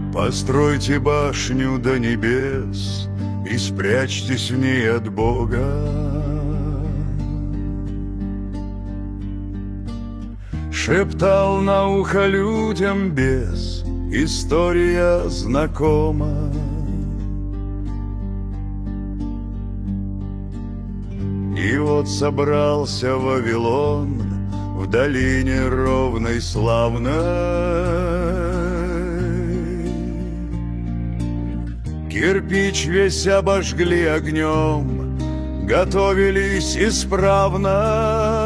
Постройте башню до небес и спрячьтесь в ней от Бога. Шептал на ухо людям бес, история знакома. И вот собрался Вавилон в долине ровной славной. Кирпич весь обожгли огнем, готовились исправно.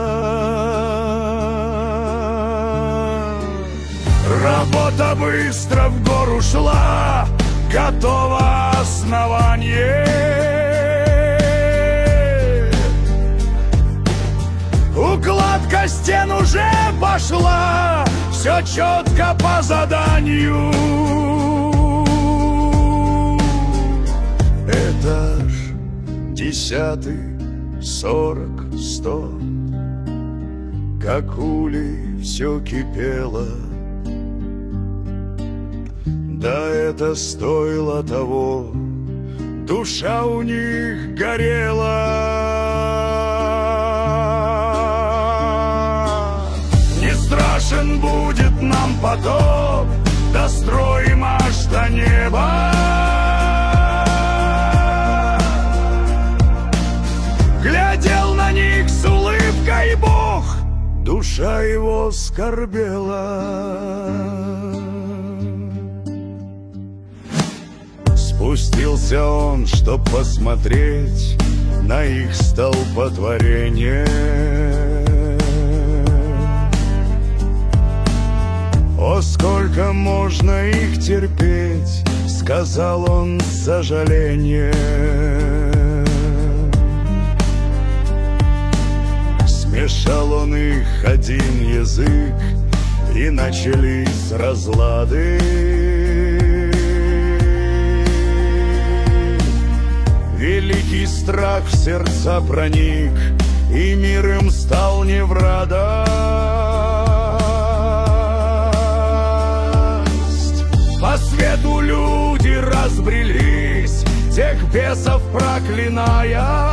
Работа быстро в гору шла, готово основание. Укладка стен уже пошла, все четко по заданию. Этаж 10, 40, 100, как улей все кипело. Да это стоило того, душа у них горела. Не страшен будет нам потоп, достроим аж до неба. Глядел на них с улыбкой Бог, душа его скорбела. Спустился он, чтоб посмотреть на их столпотворение. О, сколько можно их терпеть, сказал он с сожалением. Смешал он их один язык, и начались разлады. Великий страх в сердца проник, и мир им стал не в радость. По свету люди разбрелись, тех бесов проклиная.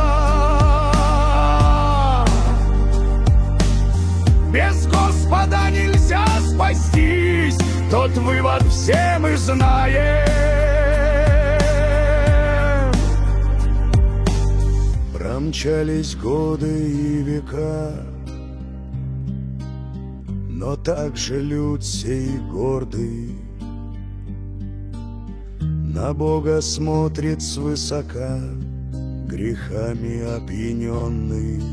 Без Господа нельзя спастись, тот вывод все мы знаем. Промчались годы и века, но также люд сей гордый на Бога смотрит свысока, грехами опьяненный.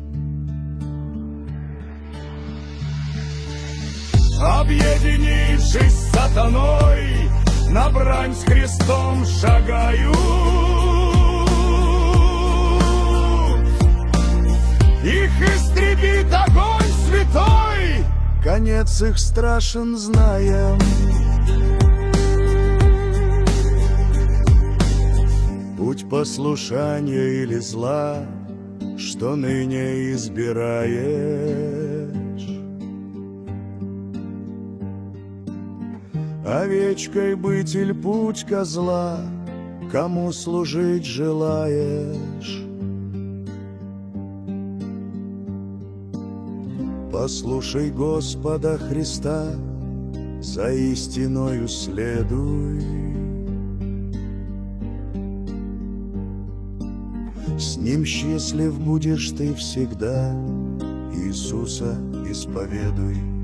Объединившись с сатаной, на брань с Христом шагают. Их истребит огонь святой, конец их страшен знаем. Путь послушания или зла, что ныне избираешь? Овечкой быть или путь козла, кому служить желаешь? Послушай Господа Христа, за истиною следуй. С Ним счастлив будешь ты всегда, Иисуса исповедуй.